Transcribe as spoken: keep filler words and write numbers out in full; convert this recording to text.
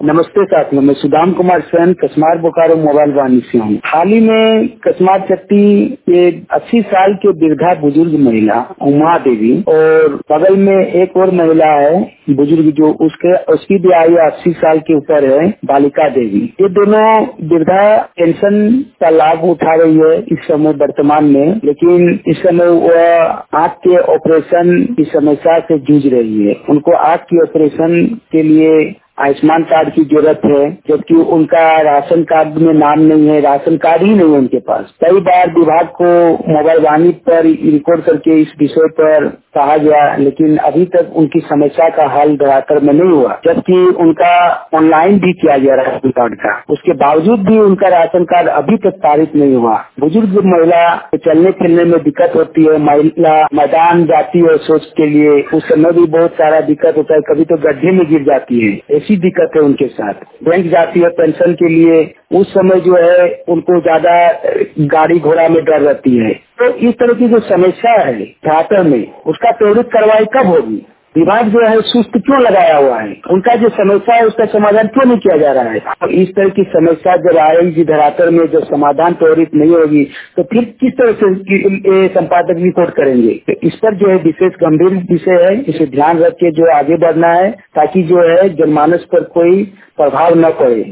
नमस्ते साथियों, मैं सुदाम कुमार सेन कसमार बोकारो मोबाइल वाणी से हूँ। हाल ही में कसमार चट्टी के अस्सी साल के वृद्धा बुजुर्ग महिला उमा देवी और बगल में एक और महिला है बुजुर्ग जो उसके उसकी भी आयु अस्सी साल के ऊपर है, बालिका देवी। ये दोनों वृद्धा पेंशन का लाभ उठा रही है इस समय वर्तमान में, लेकिन इस समय वह आँख के ऑपरेशन की समस्या से जूझ रही है। उनको आँख की ऑपरेशन के लिए आयुष्मान कार्ड की जरूरत है, जबकि उनका राशन कार्ड में नाम नहीं है, राशन कार्ड ही नहीं है उनके पास। कई बार विभाग को मोबाइल वाणी पर रिकॉर्ड करके इस विषय पर कहा गया, लेकिन अभी तक उनकी समस्या का हल धरातल में नहीं हुआ, जबकि उनका ऑनलाइन भी किया गया राशन कार्ड का। उसके बावजूद भी उनका राशन कार्ड अभी तक पारित नहीं हुआ। बुजुर्ग महिला चलने फिरने में दिक्कत होती है, महिला मैदान जाती है शौच के लिए, उस समय भी बहुत सारा दिक्कत होता है, कभी तो गड्ढे में गिर जाती है, ऐसी दिक्कत है उनके साथ। बैंक जाती है पेंशन के लिए, उस समय जो है उनको ज्यादा गाड़ी घोड़ा में डर रहती है। तो इस तरह की जो समस्या है झारखंड में, उसका त्वरित कार्रवाई कब होगी? विभाग जो है सुस्त क्यों लगाया हुआ है? उनका जो समस्या है उसका समाधान क्यों नहीं किया जा रहा है? तो इस तरह की समस्या जब आएगी धरातल में, जब समाधान त्वरित नहीं होगी तो फिर किस तरह से संपादक रिपोर्ट करेंगे? तो इस पर जो है विशेष गंभीर विषय है, इसे ध्यान रख के जो आगे बढ़ना है ताकि जो है जनमानस पर कोई प्रभाव न पड़े।